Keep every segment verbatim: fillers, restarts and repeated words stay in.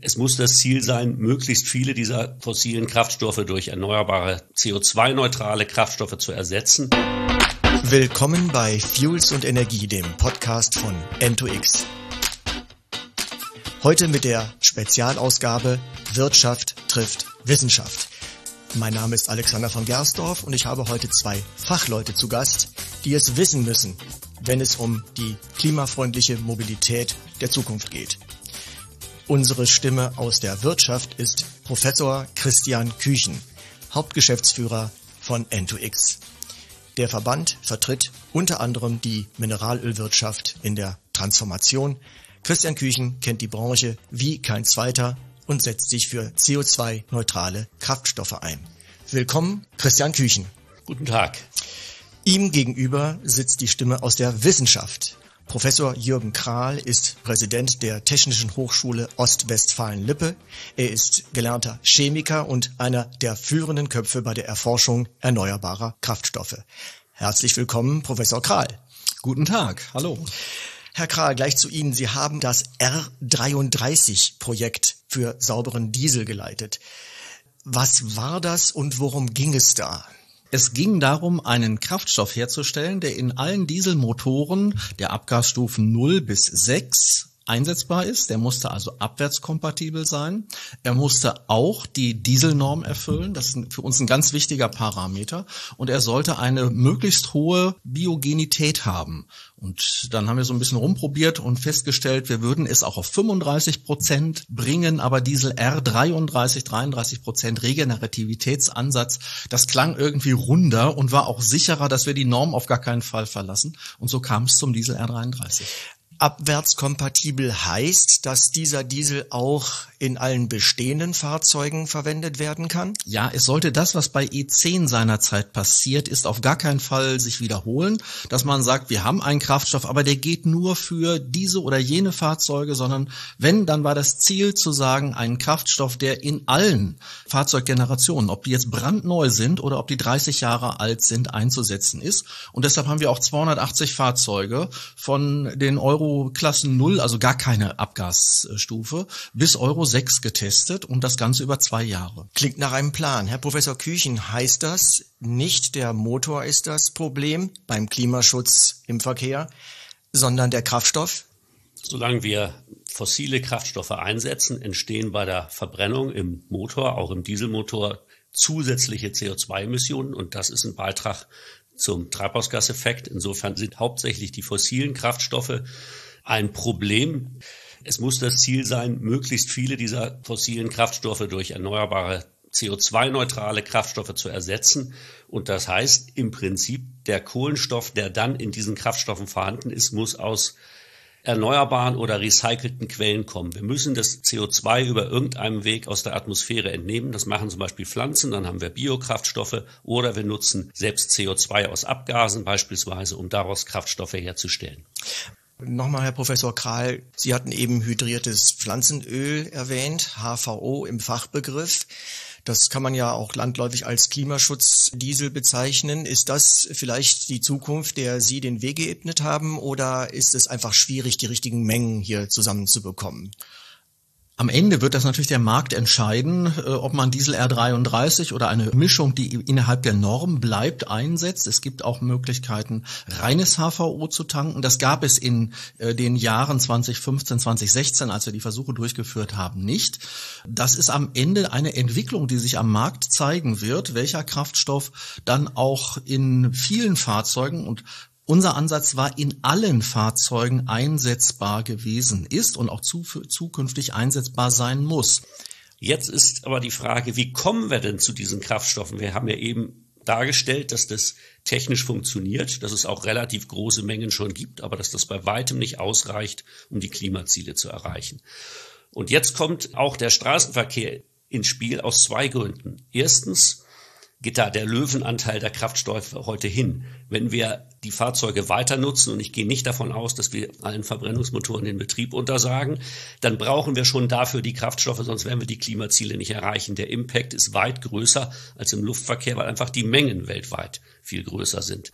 Es muss das Ziel sein, möglichst viele dieser fossilen Kraftstoffe durch erneuerbare C O zwei neutrale Kraftstoffe zu ersetzen. Willkommen bei Fuels und Energie, dem Podcast von N zwei X. Heute mit der Spezialausgabe Wirtschaft trifft Wissenschaft. Mein Name ist Alexander von Gersdorf und ich habe heute zwei Fachleute zu Gast, die es wissen müssen, wenn es um die klimafreundliche Mobilität der Zukunft geht. Unsere Stimme aus der Wirtschaft ist Professor Christian Küchen, Hauptgeschäftsführer von N zwei X. Der Verband vertritt unter anderem die Mineralölwirtschaft in der Transformation. Christian Küchen kennt die Branche wie kein zweiter und setzt sich für C O zwei neutrale Kraftstoffe ein. Willkommen, Christian Küchen. Guten Tag. Ihm gegenüber sitzt die Stimme aus der Wissenschaft. Professor Jürgen Krahl ist Präsident der Technischen Hochschule Ostwestfalen-Lippe. Er ist gelernter Chemiker und einer der führenden Köpfe bei der Erforschung erneuerbarer Kraftstoffe. Herzlich willkommen, Professor Krahl. Guten Tag, hallo. Herr Krahl, gleich zu Ihnen. Sie haben das R dreiunddreißig Projekt für sauberen Diesel geleitet. Was war das und worum ging es da? Es ging darum, einen Kraftstoff herzustellen, der in allen Dieselmotoren der Abgasstufen null bis sechs einsetzbar ist. Der musste also abwärtskompatibel sein. Er musste auch die Dieselnorm erfüllen. Das ist für uns ein ganz wichtiger Parameter. Und er sollte eine möglichst hohe Biogenität haben. Und dann haben wir so ein bisschen rumprobiert und festgestellt, wir würden es auch auf fünfunddreißig Prozent bringen, aber Diesel R dreiunddreißig, dreiunddreißig Prozent Regenerativitätsansatz, das klang irgendwie runder und war auch sicherer, dass wir die Norm auf gar keinen Fall verlassen. Und so kam es zum Diesel R dreiunddreißig. Abwärtskompatibel heißt, dass dieser Diesel auch in allen bestehenden Fahrzeugen verwendet werden kann? Ja, es sollte das, was bei E zehn seinerzeit passiert ist, auf gar keinen Fall sich wiederholen, dass man sagt, wir haben einen Kraftstoff, aber der geht nur für diese oder jene Fahrzeuge, sondern wenn, dann war das Ziel zu sagen, einen Kraftstoff, der in allen Fahrzeuggenerationen, ob die jetzt brandneu sind oder ob die dreißig Jahre alt sind, einzusetzen ist. Und deshalb haben wir auch zweihundertachtzig Fahrzeuge von den Euro Klassen null, also gar keine Abgasstufe, bis Euro sechs getestet und das Ganze über zwei Jahre. Klingt nach einem Plan. Herr Professor Küchen, heißt das, nicht der Motor ist das Problem beim Klimaschutz im Verkehr, sondern der Kraftstoff? Solange wir fossile Kraftstoffe einsetzen, entstehen bei der Verbrennung im Motor, auch im Dieselmotor, zusätzliche C O zwei Emissionen und das ist ein Beitrag zum Treibhausgaseffekt. Insofern sind hauptsächlich die fossilen Kraftstoffe ein Problem. Es muss das Ziel sein, möglichst viele dieser fossilen Kraftstoffe durch erneuerbare C O zwei neutrale Kraftstoffe zu ersetzen. Und das heißt im Prinzip, der Kohlenstoff, der dann in diesen Kraftstoffen vorhanden ist, muss aus erneuerbaren oder recycelten Quellen kommen. Wir müssen das C O zwei über irgendeinem Weg aus der Atmosphäre entnehmen. Das machen zum Beispiel Pflanzen, dann haben wir Biokraftstoffe oder wir nutzen selbst C O zwei aus Abgasen beispielsweise, um daraus Kraftstoffe herzustellen. Nochmal, Herr Professor Krahl, Sie hatten eben hydriertes Pflanzenöl erwähnt, H V O im Fachbegriff. Das kann man ja auch landläufig als Klimaschutzdiesel bezeichnen. Ist das vielleicht die Zukunft, der Sie den Weg geebnet haben, oder ist es einfach schwierig, die richtigen Mengen hier zusammenzubekommen? Am Ende wird das natürlich der Markt entscheiden, ob man Diesel R dreiunddreißig oder eine Mischung, die innerhalb der Norm bleibt, einsetzt. Es gibt auch Möglichkeiten, reines H V O zu tanken. Das gab es in den Jahren zwanzig fünfzehn, zwanzig sechzehn, als wir die Versuche durchgeführt haben, nicht. Das ist am Ende eine Entwicklung, die sich am Markt zeigen wird, welcher Kraftstoff dann auch in vielen Fahrzeugen und unser Ansatz war, in allen Fahrzeugen einsetzbar gewesen ist und auch zu, zukünftig einsetzbar sein muss. Jetzt ist aber die Frage, wie kommen wir denn zu diesen Kraftstoffen? Wir haben ja eben dargestellt, dass das technisch funktioniert, dass es auch relativ große Mengen schon gibt, aber dass das bei weitem nicht ausreicht, um die Klimaziele zu erreichen. Und jetzt kommt auch der Straßenverkehr ins Spiel aus zwei Gründen. Erstens geht da der Löwenanteil der Kraftstoffe heute hin. Wenn wir die Fahrzeuge weiter nutzen, und ich gehe nicht davon aus, dass wir allen Verbrennungsmotoren den Betrieb untersagen, dann brauchen wir schon dafür die Kraftstoffe, sonst werden wir die Klimaziele nicht erreichen. Der Impact ist weit größer als im Luftverkehr, weil einfach die Mengen weltweit viel größer sind.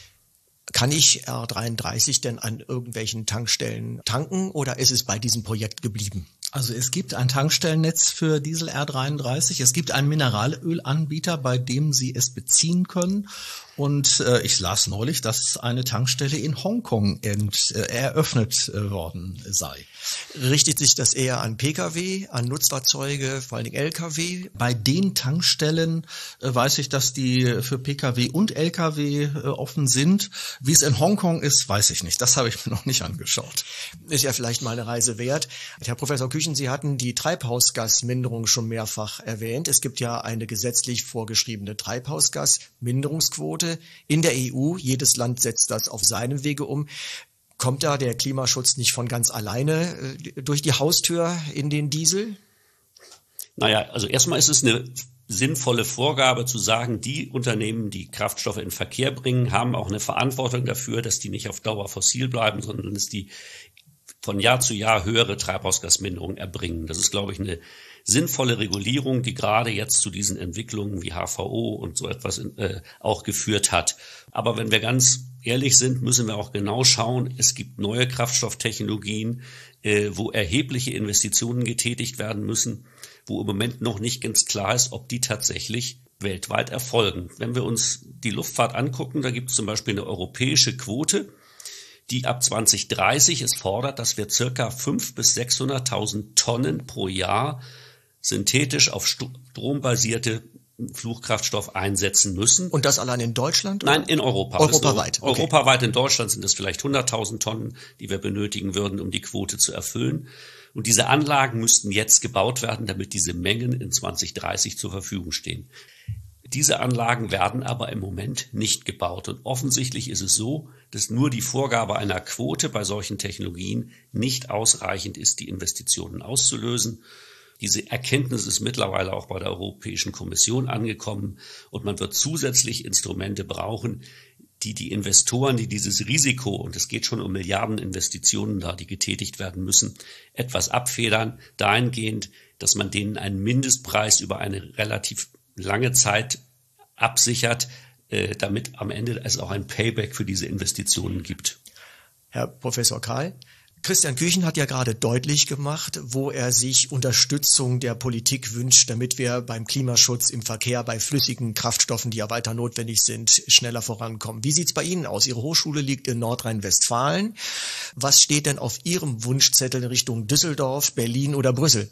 Kann ich R dreiunddreißig denn an irgendwelchen Tankstellen tanken oder ist es bei diesem Projekt geblieben? Also es gibt ein Tankstellennetz für Diesel R dreiunddreißig. Es gibt einen Mineralölanbieter, bei dem Sie es beziehen können. Und äh, ich las neulich, dass eine Tankstelle in Hongkong ent, äh, eröffnet äh, worden sei. Richtet sich das eher an Pkw, an Nutzfahrzeuge, vor allen Dingen Lkw? Bei den Tankstellen äh, weiß ich, dass die für Pkw und Lkw äh, offen sind. Wie es in Hongkong ist, weiß ich nicht. Das habe ich mir noch nicht angeschaut. Ist ja vielleicht mal eine Reise wert. Herr Professor Küchen, Sie hatten die Treibhausgasminderung schon mehrfach erwähnt. Es gibt ja eine gesetzlich vorgeschriebene Treibhausgasminderungsquote in der E U. Jedes Land setzt das auf seinem Wege um. Kommt da der Klimaschutz nicht von ganz alleine äh, durch die Haustür in den Diesel? Naja, also erstmal ist es eine sinnvolle Vorgabe zu sagen, die Unternehmen, die Kraftstoffe in Verkehr bringen, haben auch eine Verantwortung dafür, dass die nicht auf Dauer fossil bleiben, sondern dass die von Jahr zu Jahr höhere Treibhausgasminderungen erbringen. Das ist, glaube ich, eine sinnvolle Regulierung, die gerade jetzt zu diesen Entwicklungen wie H V O und so etwas äh, auch geführt hat. Aber wenn wir ganz ehrlich sind, müssen wir auch genau schauen, es gibt neue Kraftstofftechnologien, äh, wo erhebliche Investitionen getätigt werden müssen, wo im Moment noch nicht ganz klar ist, ob die tatsächlich weltweit erfolgen. Wenn wir uns die Luftfahrt angucken, da gibt es zum Beispiel eine europäische Quote, die ab zwanzig dreißig es fordert, dass wir circa fünfhunderttausend bis sechshunderttausend Tonnen pro Jahr synthetisch auf strombasierte Flugkraftstoff einsetzen müssen. Und das allein in Deutschland? Nein, in Europa. Europaweit. Okay. Europaweit in Deutschland sind es vielleicht hunderttausend Tonnen, die wir benötigen würden, um die Quote zu erfüllen. Und diese Anlagen müssten jetzt gebaut werden, damit diese Mengen in zwanzig dreißig zur Verfügung stehen. Diese Anlagen werden aber im Moment nicht gebaut. Und offensichtlich ist es so, dass nur die Vorgabe einer Quote bei solchen Technologien nicht ausreichend ist, die Investitionen auszulösen. Diese Erkenntnis ist mittlerweile auch bei der Europäischen Kommission angekommen und man wird zusätzlich Instrumente brauchen, die die Investoren, die dieses Risiko, und es geht schon um Milliardeninvestitionen da, die getätigt werden müssen, etwas abfedern, dahingehend, dass man denen einen Mindestpreis über eine relativ lange Zeit absichert, äh, damit am Ende es auch ein Payback für diese Investitionen gibt. Herr Professor Kahl, Christian Küchen hat ja gerade deutlich gemacht, wo er sich Unterstützung der Politik wünscht, damit wir beim Klimaschutz im Verkehr, bei flüssigen Kraftstoffen, die ja weiter notwendig sind, schneller vorankommen. Wie sieht's bei Ihnen aus? Ihre Hochschule liegt in Nordrhein-Westfalen. Was steht denn auf Ihrem Wunschzettel in Richtung Düsseldorf, Berlin oder Brüssel?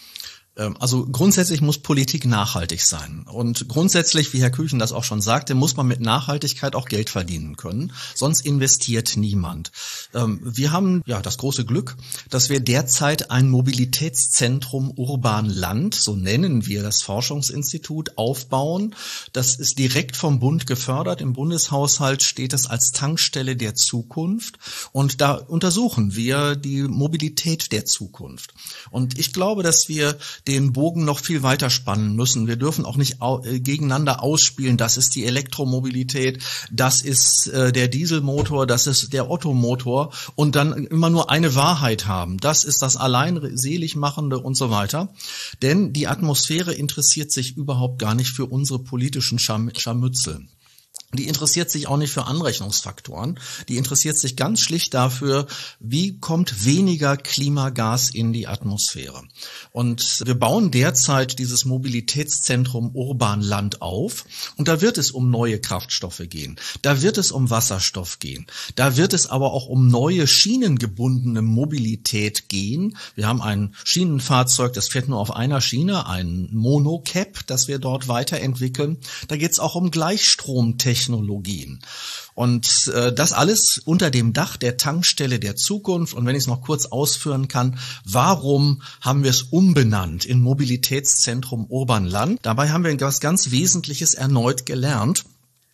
Also grundsätzlich muss Politik nachhaltig sein. Und grundsätzlich, wie Herr Küchen das auch schon sagte, muss man mit Nachhaltigkeit auch Geld verdienen können. Sonst investiert niemand. Wir haben ja das große Glück, dass wir derzeit ein Mobilitätszentrum Urban Land, so nennen wir das Forschungsinstitut, aufbauen. Das ist direkt vom Bund gefördert. Im Bundeshaushalt steht es als Tankstelle der Zukunft. Und da untersuchen wir die Mobilität der Zukunft. Und ich glaube, dass wir den Bogen noch viel weiter spannen müssen. Wir dürfen auch nicht au- äh, gegeneinander ausspielen. Das ist die Elektromobilität, das ist äh, der Dieselmotor, das ist der Ottomotor und dann immer nur eine Wahrheit haben. Das ist das allein Seligmachende und so weiter. Denn die Atmosphäre interessiert sich überhaupt gar nicht für unsere politischen Scharm- Scharmützel. Die interessiert sich auch nicht für Anrechnungsfaktoren. Die interessiert sich ganz schlicht dafür, wie kommt weniger Klimagas in die Atmosphäre. Und wir bauen derzeit dieses Mobilitätszentrum Urban Land auf. Und da wird es um neue Kraftstoffe gehen. Da wird es um Wasserstoff gehen. Da wird es aber auch um neue schienengebundene Mobilität gehen. Wir haben ein Schienenfahrzeug, das fährt nur auf einer Schiene, ein Monocap, das wir dort weiterentwickeln. Da geht es auch um Gleichstromtechnologie. Technologien. Und äh, das alles unter dem Dach der Tankstelle der Zukunft. Und wenn ich es noch kurz ausführen kann, warum haben wir es umbenannt in Mobilitätszentrum Urban Land? Dabei haben wir etwas ganz Wesentliches erneut gelernt.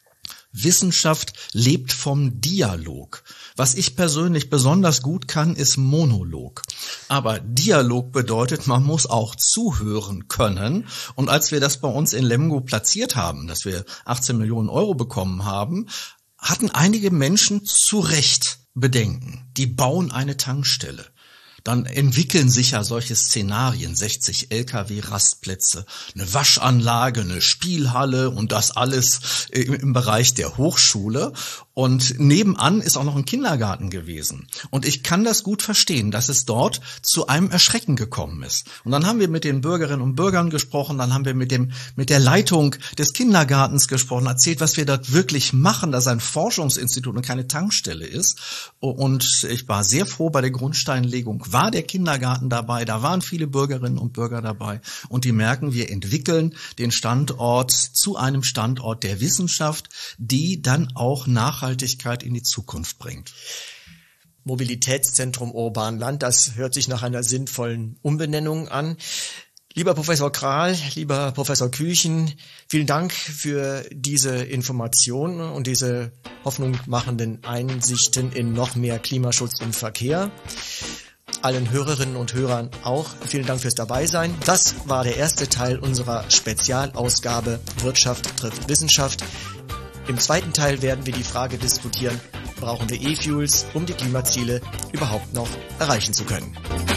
Wissenschaft lebt vom Dialog. Was ich persönlich besonders gut kann, ist Monolog. Aber Dialog bedeutet, man muss auch zuhören können. Und als wir das bei uns in Lemgo platziert haben, dass wir achtzehn Millionen Euro bekommen haben, hatten einige Menschen zu Recht Bedenken. Die bauen eine Tankstelle. Dann entwickeln sich ja solche Szenarien, sechzig Lkw-Rastplätze, eine Waschanlage, eine Spielhalle und das alles im Bereich der Hochschule. Und nebenan ist auch noch ein Kindergarten gewesen. Und ich kann das gut verstehen, dass es dort zu einem Erschrecken gekommen ist. Und dann haben wir mit den Bürgerinnen und Bürgern gesprochen, dann haben wir mit dem mit der Leitung des Kindergartens gesprochen, erzählt, was wir dort wirklich machen, dass ein Forschungsinstitut und keine Tankstelle ist. Und ich war sehr froh, bei der Grundsteinlegung war der Kindergarten dabei, da waren viele Bürgerinnen und Bürger dabei. Und die merken, wir entwickeln den Standort zu einem Standort der Wissenschaft, die dann auch nachhaltig Nachhaltigkeit in die Zukunft bringt. Mobilitätszentrum Urban-Land, das hört sich nach einer sinnvollen Umbenennung an. Lieber Professor Kral, lieber Professor Küchen, vielen Dank für diese Informationen und diese hoffnungsmachenden Einsichten in noch mehr Klimaschutz im Verkehr. Allen Hörerinnen und Hörern auch vielen Dank fürs Dabeisein. Das war der erste Teil unserer Spezialausgabe Wirtschaft trifft Wissenschaft. Im zweiten Teil werden wir die Frage diskutieren, brauchen wir E-Fuels, um die Klimaziele überhaupt noch erreichen zu können.